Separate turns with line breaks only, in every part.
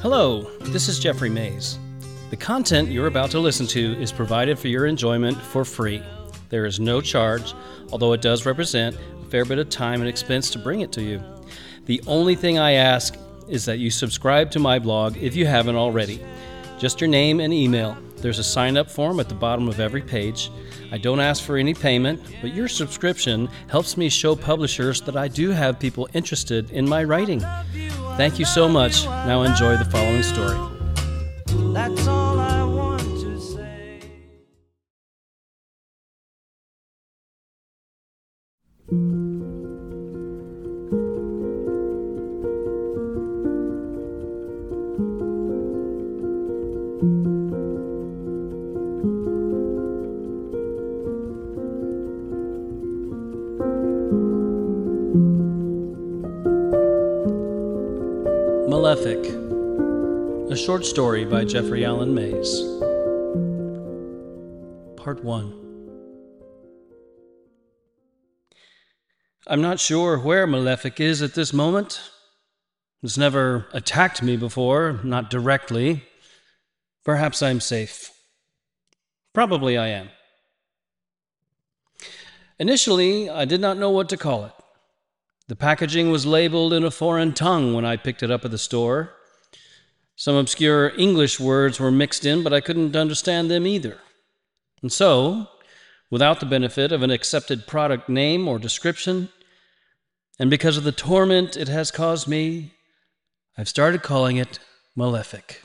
Hello, this is Jeffrey Mays. The content you're about to listen to is provided for your enjoyment for free. There is no charge, although it does represent a fair bit of time and expense to bring it to you. The only thing I ask is that you subscribe to my blog if you haven't already. Just your name and email. There's a sign-up form at the bottom of every page. I don't ask for any payment, but your subscription helps me show publishers that I do have people interested in my writing. Thank you so much. Now enjoy the following story.
That's all I want to say.
Malefic, a short story by Jeffrey Allen Mays. Part 1. I'm not sure where Malefic is at this moment. It's never attacked me before, not directly. Perhaps I'm safe. Probably I am. Initially, I did not know what to call it. The packaging was labeled in a foreign tongue when I picked it up at the store. Some obscure English words were mixed in, but I couldn't understand them either. And so, without the benefit of an accepted product name or description, and because of the torment it has caused me, I've started calling it Malefic.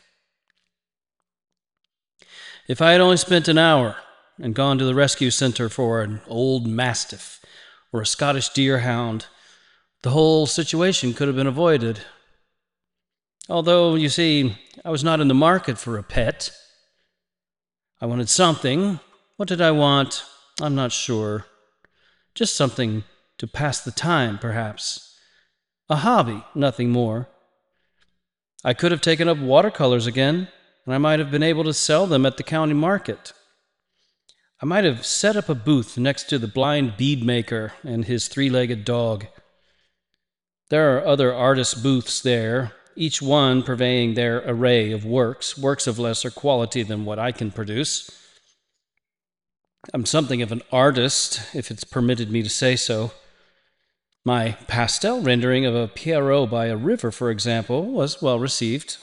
If I had only spent an hour and gone to the rescue center for an old mastiff or a Scottish deerhound, the whole situation could have been avoided. Although, you see, I was not in the market for a pet. I wanted something. What did I want? I'm not sure. Just something to pass the time, perhaps. A hobby, nothing more. I could have taken up watercolors again, and I might have been able to sell them at the county market. I might have set up a booth next to the blind bead maker and his three-legged dog. There are other artists' booths there, each one purveying their array of works of lesser quality than what I can produce. I'm something of an artist, if it's permitted me to say so. My pastel rendering of a Pierrot by a river, for example, was well received.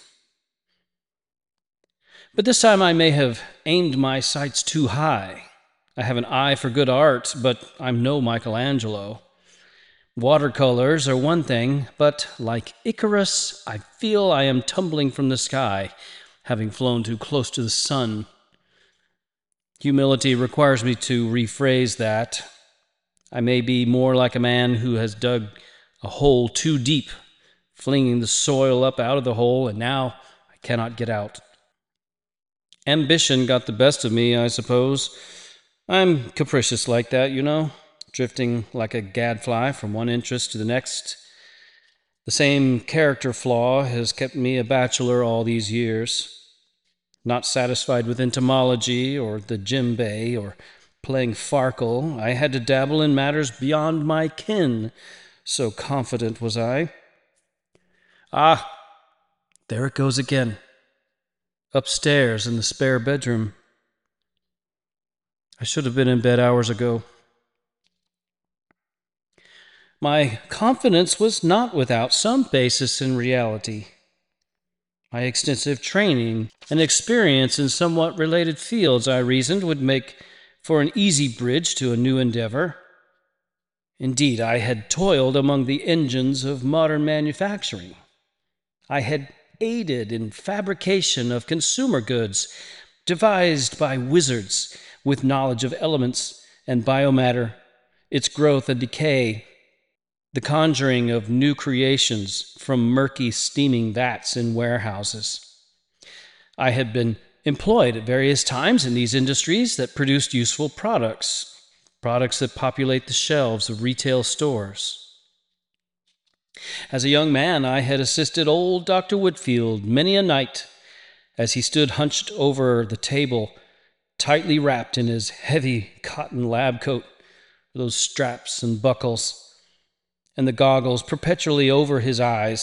But this time I may have aimed my sights too high. I have an eye for good art, but I'm no Michelangelo. Watercolors are one thing, but like Icarus, I feel I am tumbling from the sky, having flown too close to the sun. Humility requires me to rephrase that. I may be more like a man who has dug a hole too deep, flinging the soil up out of the hole, and now I cannot get out. Ambition got the best of me, I suppose. I'm capricious like that, you know. Drifting like a gadfly from one interest to the next. The same character flaw has kept me a bachelor all these years. Not satisfied with entomology or the djembe or playing farkle, I had to dabble in matters beyond my ken, so confident was I. Ah, there it goes again. Upstairs in the spare bedroom. I should have been in bed hours ago. My confidence was not without some basis in reality. My extensive training and experience in somewhat related fields, I reasoned, would make for an easy bridge to a new endeavor. Indeed, I had toiled among the engines of modern manufacturing. I had aided in fabrication of consumer goods devised by wizards with knowledge of elements and biomatter, its growth and decay, the conjuring of new creations from murky steaming vats in warehouses. I had been employed at various times in these industries that produced useful products that populate the shelves of retail stores. As a young man, I had assisted old Dr. Whitfield many a night as he stood hunched over the table, tightly wrapped in his heavy cotton lab coat, those straps and buckles, and the goggles perpetually over his eyes,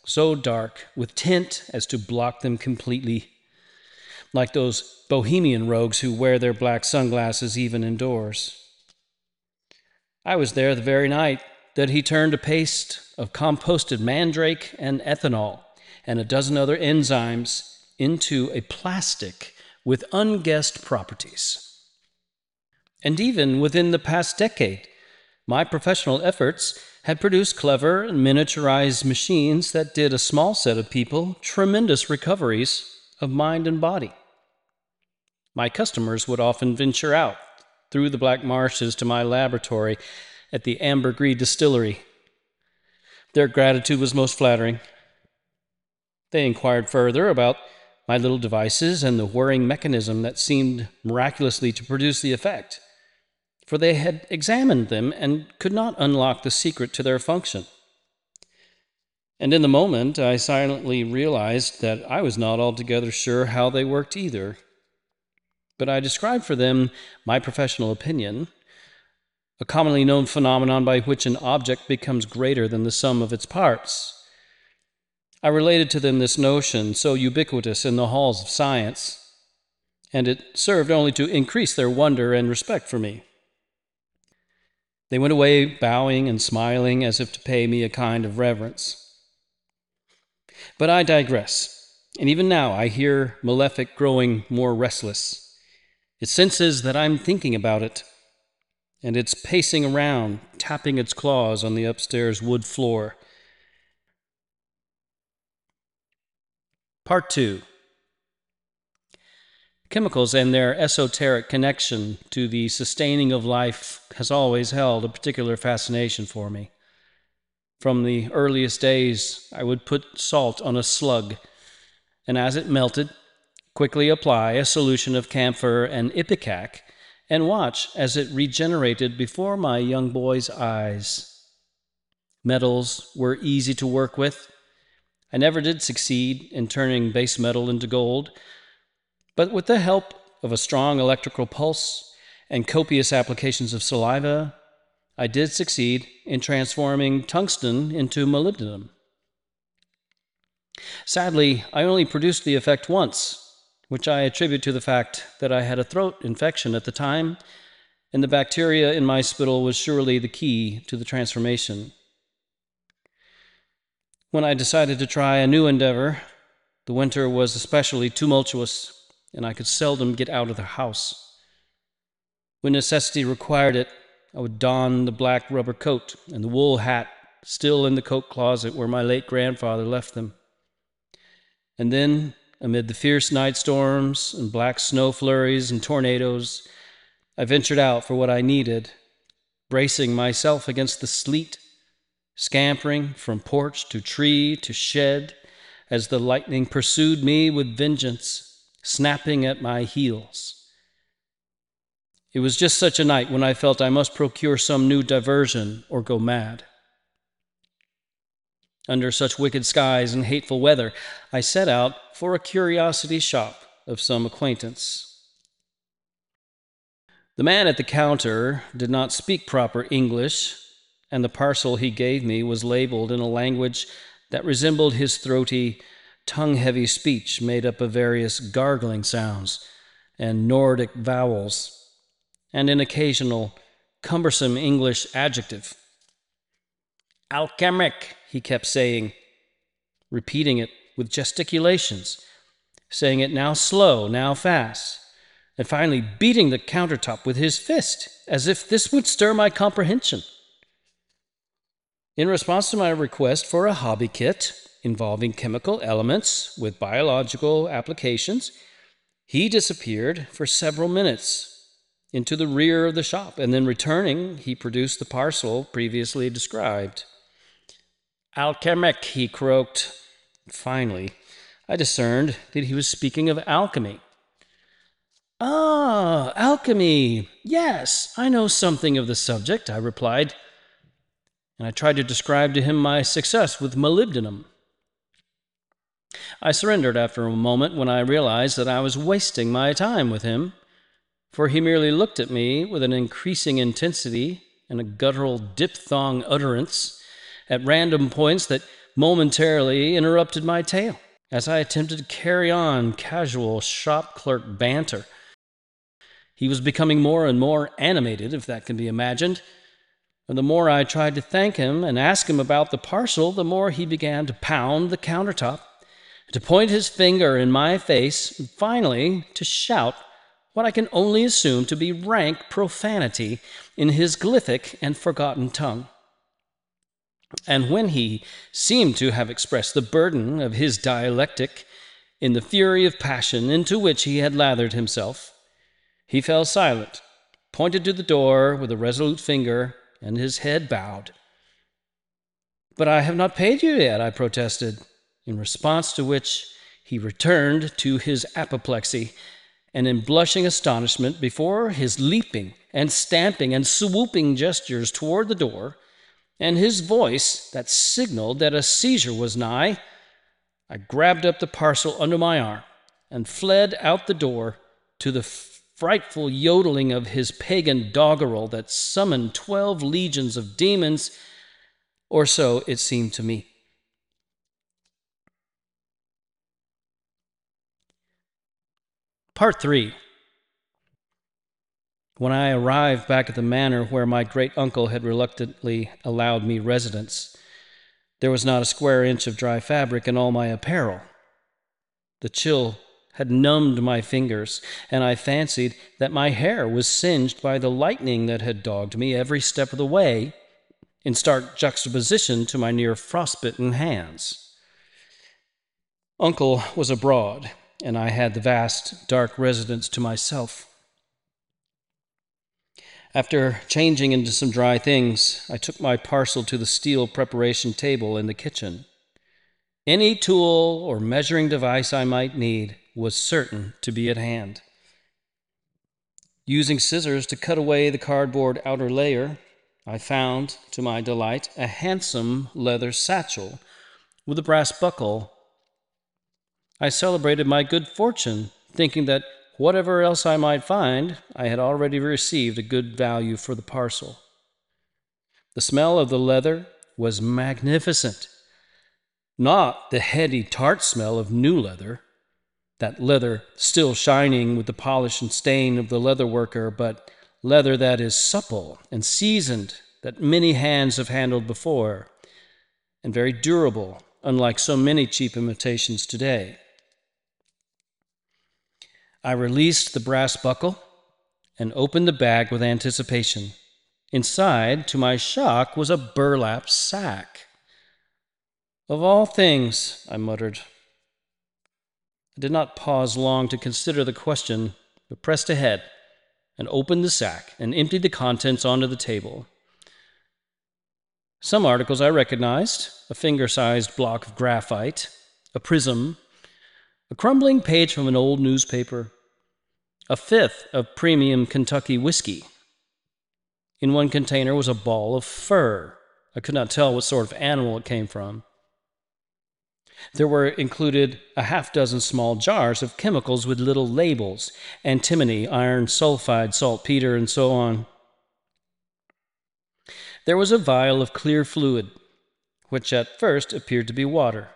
so dark, with tint as to block them completely, like those bohemian rogues who wear their black sunglasses even indoors. I was there the very night that he turned a paste of composted mandrake and ethanol and a dozen other enzymes into a plastic with unguessed properties. And even within the past decade, my professional efforts had produced clever and miniaturized machines that did a small set of people tremendous recoveries of mind and body. My customers would often venture out through the black marshes to my laboratory at the Ambergris distillery. Their gratitude was most flattering. They inquired further about my little devices and the whirring mechanism that seemed miraculously to produce the effect, for they had examined them and could not unlock the secret to their function. And in the moment, I silently realized that I was not altogether sure how they worked either. But I described for them my professional opinion, a commonly known phenomenon by which an object becomes greater than the sum of its parts. I related to them this notion, so ubiquitous in the halls of science, and it served only to increase their wonder and respect for me. They went away bowing and smiling as if to pay me a kind of reverence. But I digress, and even now I hear Malefic growing more restless. It senses that I'm thinking about it, and it's pacing around, tapping its claws on the upstairs wood floor. Part 2. Chemicals and their esoteric connection to the sustaining of life has always held a particular fascination for me. From the earliest days, I would put salt on a slug, and as it melted, quickly apply a solution of camphor and ipecac, and watch as it regenerated before my young boy's eyes. Metals were easy to work with. I never did succeed in turning base metal into gold, but with the help of a strong electrical pulse and copious applications of saliva, I did succeed in transforming tungsten into molybdenum. Sadly, I only produced the effect once, which I attribute to the fact that I had a throat infection at the time, and the bacteria in my spittle was surely the key to the transformation. When I decided to try a new endeavor, the winter was especially tumultuous, and I could seldom get out of the house. When necessity required it, I would don the black rubber coat and the wool hat still in the coat closet where my late grandfather left them. And then, amid the fierce night storms and black snow flurries and tornadoes, I ventured out for what I needed, bracing myself against the sleet, scampering from porch to tree to shed as the lightning pursued me with vengeance, snapping at my heels. It was just such a night when I felt I must procure some new diversion or go mad. Under such wicked skies and hateful weather, I set out for a curiosity shop of some acquaintance. The man at the counter did not speak proper English, and the parcel he gave me was labeled in a language that resembled his throaty, tongue-heavy speech made up of various gargling sounds and Nordic vowels, and an occasional cumbersome English adjective. "Alchemic," he kept saying, repeating it with gesticulations, saying it now slow, now fast, and finally beating the countertop with his fist, as if this would stir my comprehension. In response to my request for a hobby kit involving chemical elements with biological applications, he disappeared for several minutes into the rear of the shop, and then returning, he produced the parcel previously described. "Alchemic," he croaked. Finally, I discerned that he was speaking of alchemy. "Ah, alchemy! Yes, I know something of the subject," I replied, and I tried to describe to him my success with molybdenum. I surrendered after a moment when I realized that I was wasting my time with him, for he merely looked at me with an increasing intensity and a guttural diphthong utterance at random points that momentarily interrupted my tale as I attempted to carry on casual shop clerk banter. He was becoming more and more animated, if that can be imagined, and the more I tried to thank him and ask him about the parcel, the more he began to pound the countertop, to point his finger in my face, and finally to shout what I can only assume to be rank profanity in his glyphic and forgotten tongue. And when he seemed to have expressed the burden of his dialectic in the fury of passion into which he had lathered himself, he fell silent, pointed to the door with a resolute finger, and his head bowed. "But I have not paid you yet," I protested, in response to which he returned to his apoplexy, and in blushing astonishment before his leaping and stamping and swooping gestures toward the door, and his voice that signaled that a seizure was nigh, I grabbed up the parcel under my arm and fled out the door to the frightful yodeling of his pagan doggerel that summoned 12 legions of demons, or so it seemed to me. Part 3. When I arrived back at the manor where my great-uncle had reluctantly allowed me residence, there was not a square inch of dry fabric in all my apparel. The chill had numbed my fingers, and I fancied that my hair was singed by the lightning that had dogged me every step of the way, in stark juxtaposition to my near frostbitten hands. Uncle was abroad, and I had the vast, dark residence to myself. After changing into some dry things, I took my parcel to the steel preparation table in the kitchen. Any tool or measuring device I might need was certain to be at hand. Using scissors to cut away the cardboard outer layer, I found, to my delight, a handsome leather satchel with a brass buckle. I celebrated my good fortune, thinking that whatever else I might find, I had already received a good value for the parcel. The smell of the leather was magnificent. Not the heady, tart smell of new leather, that leather still shining with the polish and stain of the leather worker, but leather that is supple and seasoned, that many hands have handled before, and very durable, unlike so many cheap imitations today. I released the brass buckle and opened the bag with anticipation. Inside, to my shock, was a burlap sack. "Of all things," I muttered. I did not pause long to consider the question, but pressed ahead and opened the sack and emptied the contents onto the table. Some articles I recognized: a finger-sized block of graphite, a prism, a crumbling page from an old newspaper, a fifth of premium Kentucky whiskey. In one container was a ball of fur. I could not tell what sort of animal it came from. There were included a half-dozen small jars of chemicals with little labels: antimony, iron sulfide, saltpeter, and so on. There was a vial of clear fluid, which at first appeared to be water.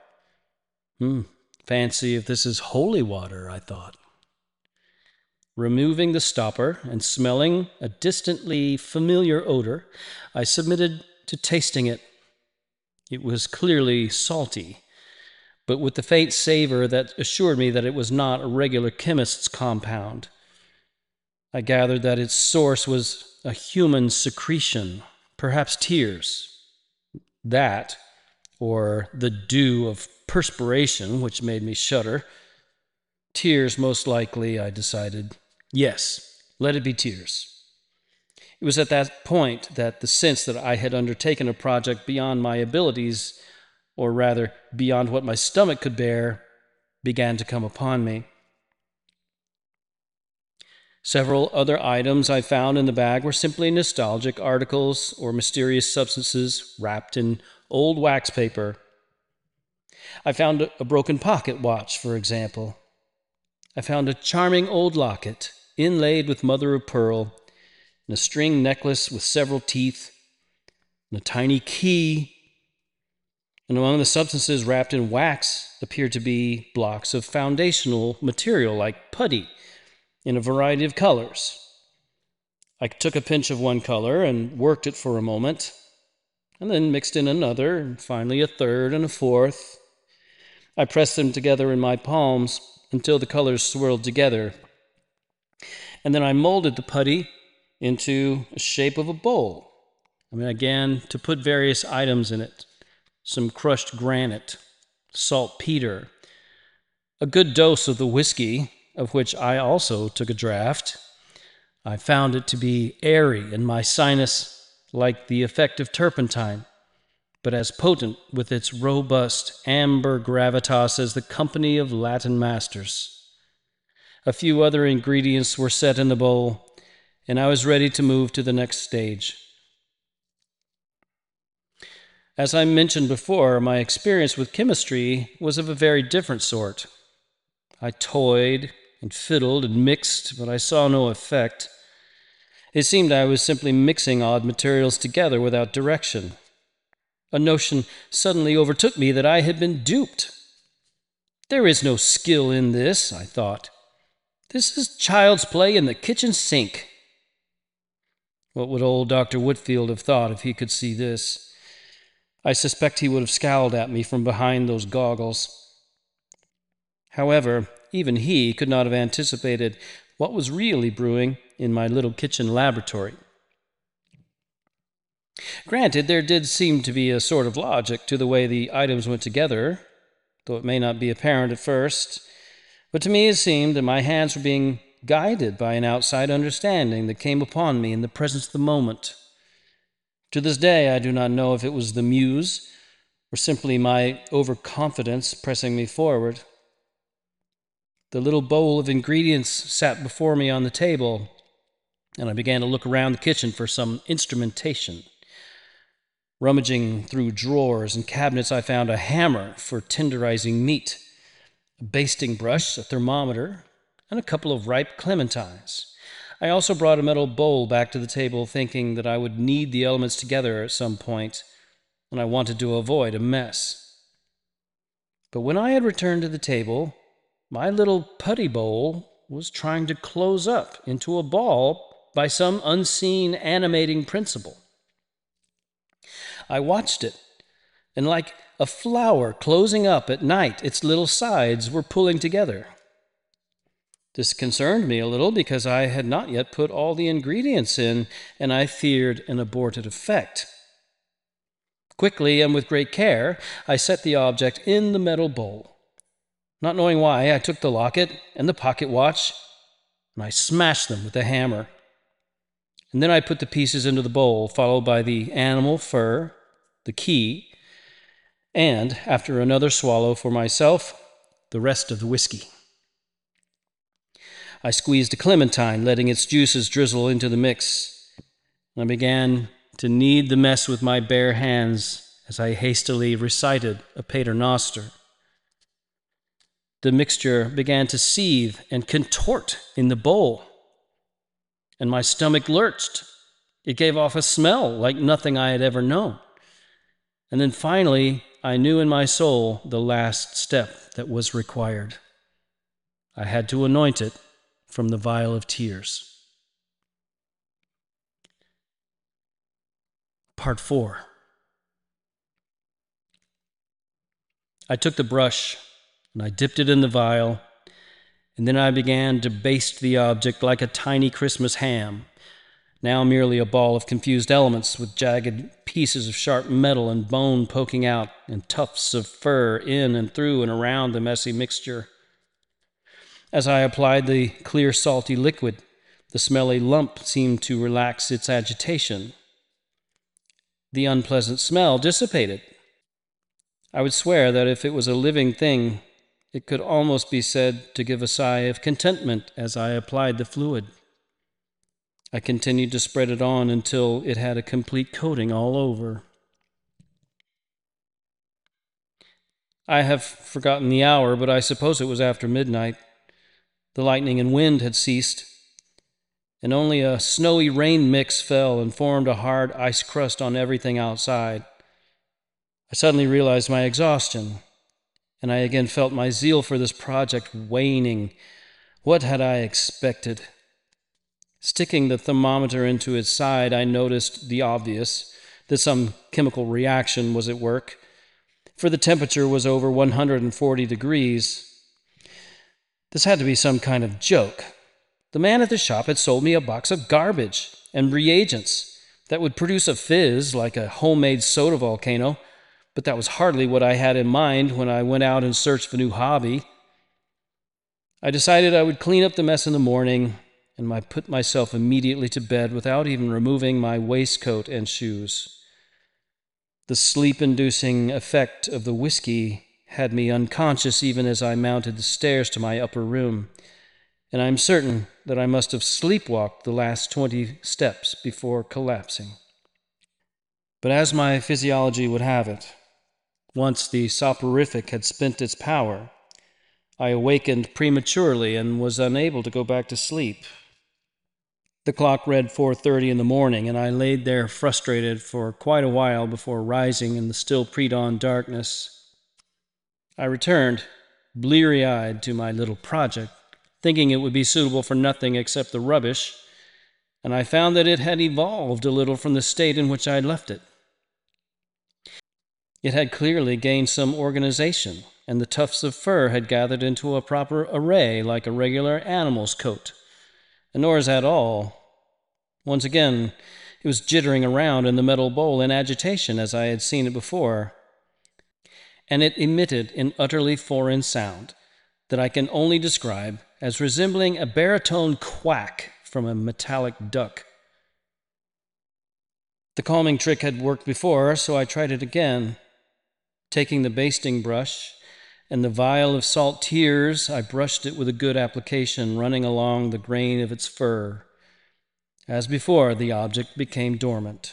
Fancy if this is holy water, I thought. Removing the stopper and smelling a distantly familiar odor, I submitted to tasting it. It was clearly salty, but with the faint savor that assured me that it was not a regular chemist's compound. I gathered that its source was a human secretion, perhaps tears. That, or the dew of perspiration, which made me shudder. Tears, most likely, I decided. Yes, let it be tears. It was at that point that the sense that I had undertaken a project beyond my abilities, or rather, beyond what my stomach could bear, began to come upon me. Several other items I found in the bag were simply nostalgic articles or mysterious substances wrapped in old wax paper. I found a broken pocket watch, for example. I found a charming old locket, inlaid with mother of pearl, and a string necklace with several teeth, and a tiny key, and among the substances wrapped in wax appeared to be blocks of foundational material like putty in a variety of colors. I took a pinch of one color and worked it for a moment, and then mixed in another, and finally a third and a fourth. I pressed them together in my palms until the colors swirled together, and then I molded the putty into the shape of a bowl. I began to put various items in it: some crushed granite, saltpeter, a good dose of the whiskey, of which I also took a draught. I found it to be airy in my sinus, like the effect of turpentine, but as potent with its robust amber gravitas as the company of Latin masters. A few other ingredients were set in the bowl, and I was ready to move to the next stage. As I mentioned before, my experience with chemistry was of a very different sort. I toyed and fiddled and mixed, but I saw no effect. It seemed I was simply mixing odd materials together without direction. A notion suddenly overtook me that I had been duped. There is no skill in this, I thought. This is child's play in the kitchen sink. What would old Dr. Whitfield have thought if he could see this? I suspect he would have scowled at me from behind those goggles. However, even he could not have anticipated what was really brewing in my little kitchen laboratory. Granted, there did seem to be a sort of logic to the way the items went together, though it may not be apparent at first, but to me it seemed that my hands were being guided by an outside understanding that came upon me in the presence of the moment. To this day, I do not know if it was the muse or simply my overconfidence pressing me forward. The little bowl of ingredients sat before me on the table, and I began to look around the kitchen for some instrumentation. Rummaging through drawers and cabinets, I found a hammer for tenderizing meat, a basting brush, a thermometer, and a couple of ripe clementines. I also brought a metal bowl back to the table, thinking that I would knead the elements together at some point, and I wanted to avoid a mess. But when I had returned to the table, my little putty bowl was trying to close up into a ball by some unseen animating principle. I watched it, and like a flower closing up at night, its little sides were pulling together. This concerned me a little because I had not yet put all the ingredients in, and I feared an aborted effect. Quickly and with great care, I set the object in the metal bowl. Not knowing why, I took the locket and the pocket watch, and I smashed them with the hammer. And then I put the pieces into the bowl, followed by the animal fur, the key, and, after another swallow for myself, the rest of the whiskey. I squeezed a clementine, letting its juices drizzle into the mix, and I began to knead the mess with my bare hands as I hastily recited a paternoster. The mixture began to seethe and contort in the bowl, and my stomach lurched. It gave off a smell like nothing I had ever known. And then finally, I knew in my soul the last step that was required. I had to anoint it from the vial of tears. Part 4. I took the brush and I dipped it in the vial, and then I began to baste the object like a tiny Christmas ham, now merely a ball of confused elements with jagged pieces of sharp metal and bone poking out and tufts of fur in and through and around the messy mixture. As I applied the clear, salty liquid, the smelly lump seemed to relax its agitation. The unpleasant smell dissipated. I would swear that if it was a living thing, it could almost be said to give a sigh of contentment as I applied the fluid. I continued to spread it on until it had a complete coating all over. I have forgotten the hour, but I suppose it was after midnight. The lightning and wind had ceased, and only a snowy rain mix fell and formed a hard ice crust on everything outside. I suddenly realized my exhaustion, and I again felt my zeal for this project waning. What had I expected? Sticking the thermometer into its side, I noticed the obvious, that some chemical reaction was at work, for the temperature was over 140 degrees. This had to be some kind of joke. The man at the shop had sold me a box of garbage and reagents that would produce a fizz like a homemade soda volcano, but that was hardly what I had in mind when I went out in search of a new hobby. I decided I would clean up the mess in the morning, and I put myself immediately to bed without even removing my waistcoat and shoes. The sleep-inducing effect of the whiskey had me unconscious even as I mounted the stairs to my upper room, and I'm certain that I must have sleepwalked the last 20 steps before collapsing. But as my physiology would have it, once the soporific had spent its power, I awakened prematurely and was unable to go back to sleep. The clock read 4:30 in the morning, and I laid there frustrated for quite a while before rising in the still pre-dawn darkness. I returned, bleary-eyed, to my little project, thinking it would be suitable for nothing except the rubbish, and I found that it had evolved a little from the state in which I had left it. It had clearly gained some organization, and the tufts of fur had gathered into a proper array like a regular animal's coat. Nor is that all. Once again, it was jittering around in the metal bowl in agitation as I had seen it before, and it emitted an utterly foreign sound that I can only describe as resembling a baritone quack from a metallic duck. The calming trick had worked before, so I tried it again. Taking the basting brush and the vial of salt tears, I brushed it with a good application, running along the grain of its fur. As before, the object became dormant.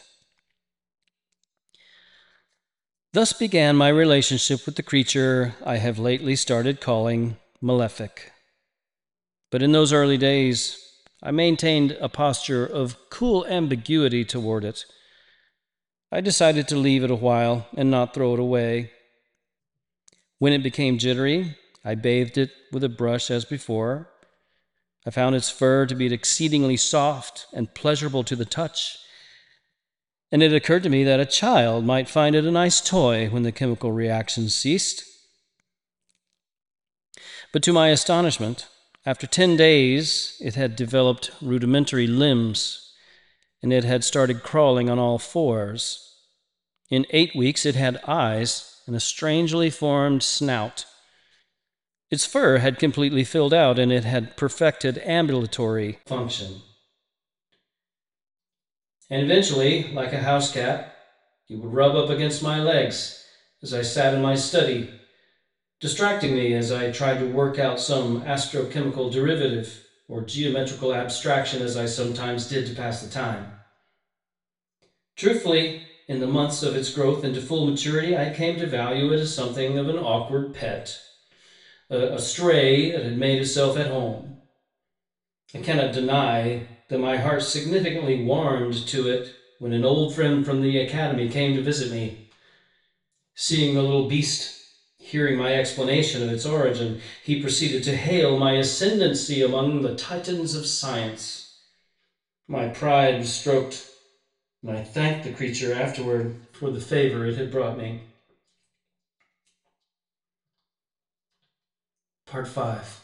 Thus began my relationship with the creature I have lately started calling Malefic. But in those early days, I maintained a posture of cool ambiguity toward it. I decided to leave it a while and not throw it away. When it became jittery, I bathed it with a brush as before. I found its fur to be exceedingly soft and pleasurable to the touch, and it occurred to me that a child might find it a nice toy when the chemical reaction ceased. But to my astonishment, after 10 days, it had developed rudimentary limbs, and it had started crawling on all fours. In 8 weeks, it had eyes and a strangely formed snout. Its fur had completely filled out, and it had perfected ambulatory function. And eventually, like a house cat, it would rub up against my legs as I sat in my study, distracting me as I tried to work out some astrochemical derivative or geometrical abstraction as I sometimes did to pass the time. Truthfully, in the months of its growth into full maturity, I came to value it as something of an awkward pet, a stray that had made itself at home. I cannot deny that my heart significantly warmed to it when an old friend from the academy came to visit me. Seeing the little beast, hearing my explanation of its origin, he proceeded to hail my ascendancy among the titans of science. My pride was stroked, and I thanked the creature afterward for the favor it had brought me. Part 5.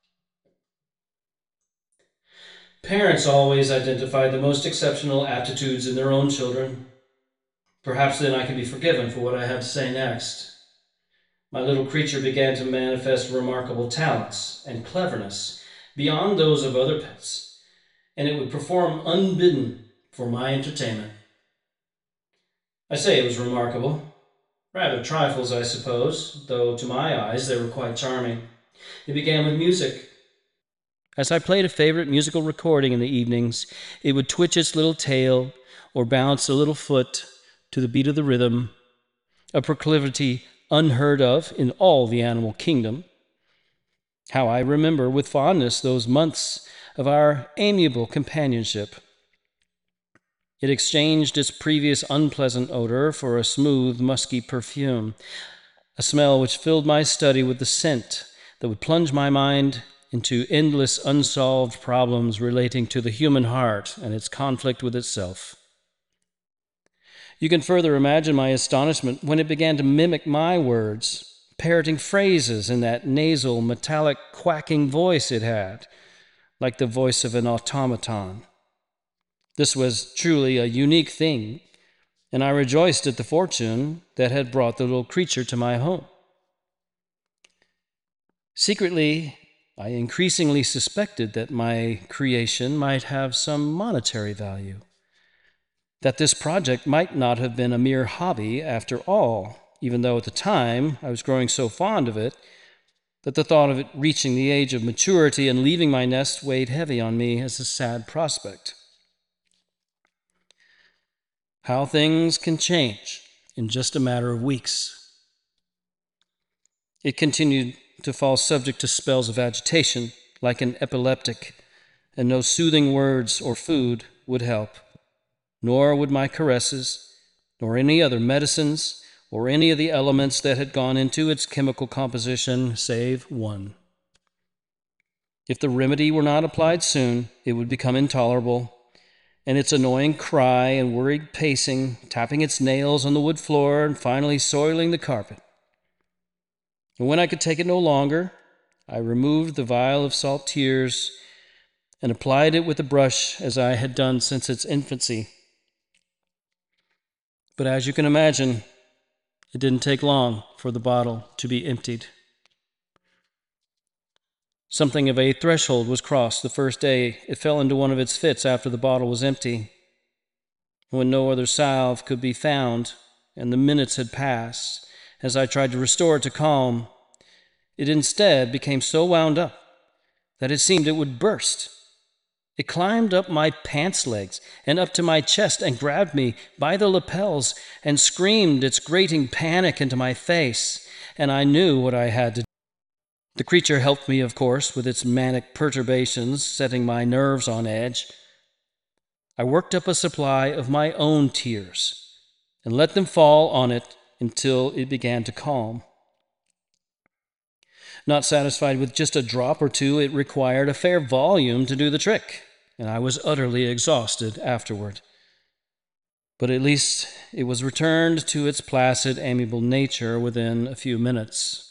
Parents always identify the most exceptional aptitudes in their own children. Perhaps then I can be forgiven for what I have to say next. My little creature began to manifest remarkable talents and cleverness beyond those of other pets, and it would perform unbidden for my entertainment. I say it was remarkable. Rather trifles, I suppose, though to my eyes they were quite charming. It began with music. As I played a favorite musical recording in the evenings, it would twitch its little tail or bounce a little foot to the beat of the rhythm, a proclivity unheard of in all the animal kingdom. How I remember with fondness those months of our amiable companionship. It exchanged its previous unpleasant odor for a smooth, musky perfume, a smell which filled my study with the scent that would plunge my mind into endless unsolved problems relating to the human heart and its conflict with itself. You can further imagine my astonishment when it began to mimic my words, parroting phrases in that nasal, metallic, quacking voice it had, like the voice of an automaton. This was truly a unique thing, and I rejoiced at the fortune that had brought the little creature to my home. Secretly, I increasingly suspected that my creation might have some monetary value, that this project might not have been a mere hobby after all, even though at the time I was growing so fond of it that the thought of it reaching the age of maturity and leaving my nest weighed heavy on me as a sad prospect. How things can change in just a matter of weeks. It continued to fall subject to spells of agitation, like an epileptic, and no soothing words or food would help, nor would my caresses, nor any other medicines, or any of the elements that had gone into its chemical composition, save one. If the remedy were not applied soon, it would become intolerable, and its annoying cry and worried pacing, tapping its nails on the wood floor and finally soiling the carpet. And when I could take it no longer, I removed the vial of salt tears and applied it with a brush as I had done since its infancy. But as you can imagine, it didn't take long for the bottle to be emptied. Something of a threshold was crossed the first day it fell into one of its fits after the bottle was empty. When no other salve could be found, and the minutes had passed, as I tried to restore it to calm, it instead became so wound up that it seemed it would burst. It climbed up my pants legs and up to my chest and grabbed me by the lapels and screamed its grating panic into my face, and I knew what I had to do. The creature helped me, of course, with its manic perturbations, setting my nerves on edge. I worked up a supply of my own tears and let them fall on it until it began to calm. Not satisfied with just a drop or two, it required a fair volume to do the trick, and I was utterly exhausted afterward. But at least it was returned to its placid, amiable nature within a few minutes.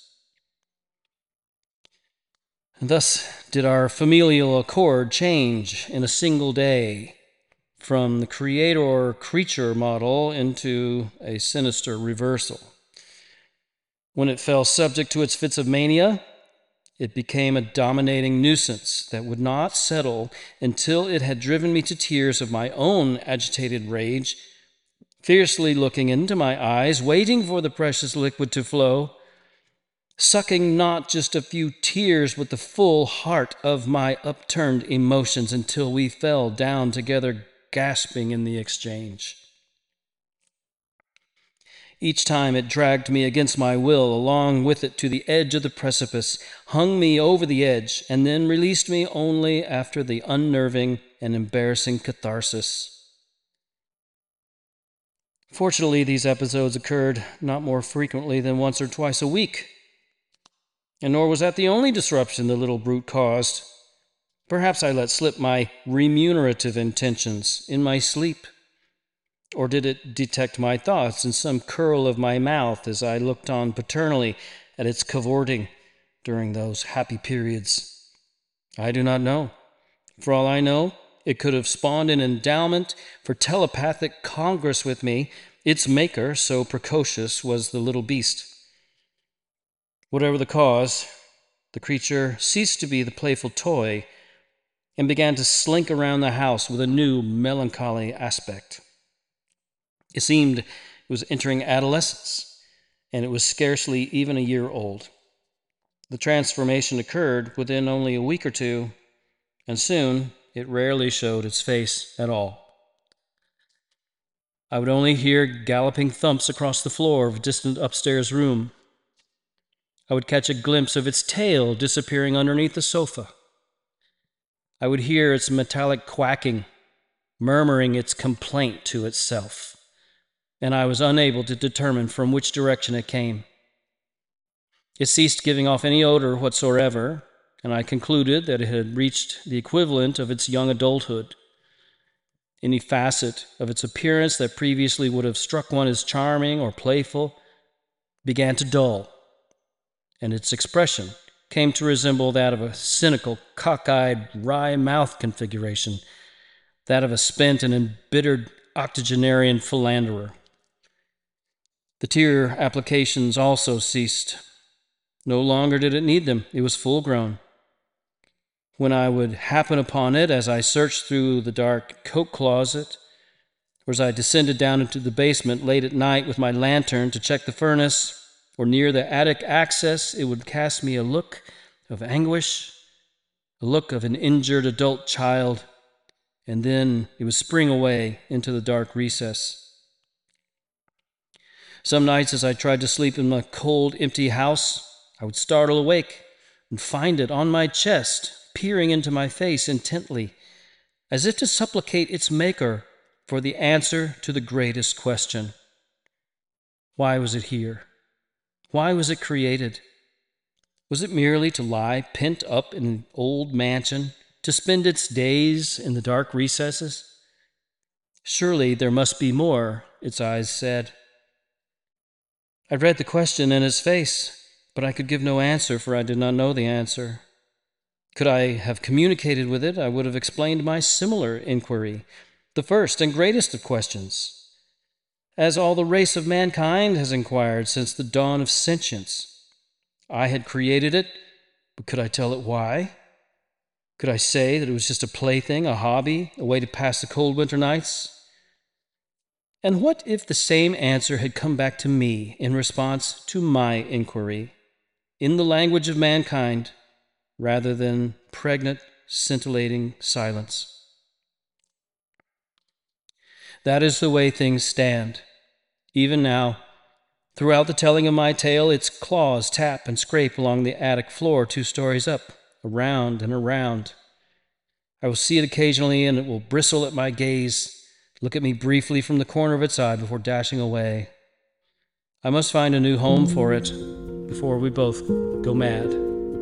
And thus did our familial accord change in a single day, from the creator-creature model into a sinister reversal. When it fell subject to its fits of mania, it became a dominating nuisance that would not settle until it had driven me to tears of my own agitated rage, fiercely looking into my eyes, waiting for the precious liquid to flow, sucking not just a few tears but the full heart of my upturned emotions until we fell down together, gasping in the exchange. Each time it dragged me against my will along with it to the edge of the precipice, hung me over the edge, and then released me only after the unnerving and embarrassing catharsis. Fortunately, these episodes occurred not more frequently than once or twice a week, and nor was that the only disruption the little brute caused. Perhaps I let slip my remunerative intentions in my sleep. Or did it detect my thoughts in some curl of my mouth as I looked on paternally at its cavorting during those happy periods? I do not know. For all I know, it could have spawned an endowment for telepathic congress with me, its maker, so precocious was the little beast. Whatever the cause, the creature ceased to be the playful toy and began to slink around the house with a new melancholy aspect. It seemed it was entering adolescence, and it was scarcely even a year old. The transformation occurred within only a week or two, and soon it rarely showed its face at all. I would only hear galloping thumps across the floor of a distant upstairs room. I would catch a glimpse of its tail disappearing underneath the sofa. I would hear its metallic quacking murmuring its complaint to itself, and I was unable to determine from which direction it came. It ceased giving off any odor whatsoever, and I concluded that it had reached the equivalent of its young adulthood. Any facet of its appearance that previously would have struck one as charming or playful began to dull, and its expression came to resemble that of a cynical, cockeyed, wry-mouthed configuration, that of a spent and embittered octogenarian philanderer. The tear applications also ceased. No longer did it need them. It was full-grown. When I would happen upon it as I searched through the dark coat closet, or as I descended down into the basement late at night with my lantern to check the furnace, or near the attic access, it would cast me a look of anguish, a look of an injured adult child, and then it would spring away into the dark recess. Some nights as I tried to sleep in my cold, empty house, I would startle awake and find it on my chest, peering into my face intently, as if to supplicate its maker for the answer to the greatest question. Why was it here? Why was it created? Was it merely to lie pent up in an old mansion, to spend its days in the dark recesses? Surely there must be more, its eyes said. I read the question in its face, but I could give no answer, for I did not know the answer. Could I have communicated with it, I would have explained my similar inquiry, the first and greatest of questions, as all the race of mankind has inquired since the dawn of sentience. I had created it, but could I tell it why? Could I say that it was just a plaything, a hobby, a way to pass the cold winter nights? And what if the same answer had come back to me in response to my inquiry, in the language of mankind, rather than pregnant, scintillating silence? That is the way things stand. Even now, throughout the telling of my tale, its claws tap and scrape along the attic floor 2 stories up, around and around. I will see it occasionally, and it will bristle at my gaze, look at me briefly from the corner of its eye before dashing away. I must find a new home for it before we both go mad.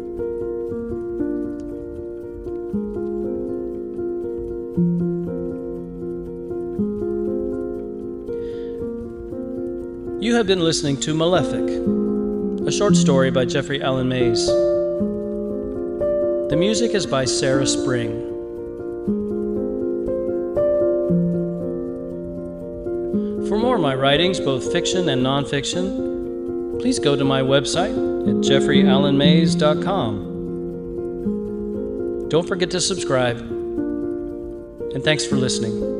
You have been listening to Malefic, a short story by Jeffrey Allen Mays. The music is by Sarah Spring. For more of my writings, both fiction and nonfiction, please go to my website at jeffreyallenmays.com. Don't forget to subscribe, and thanks for listening.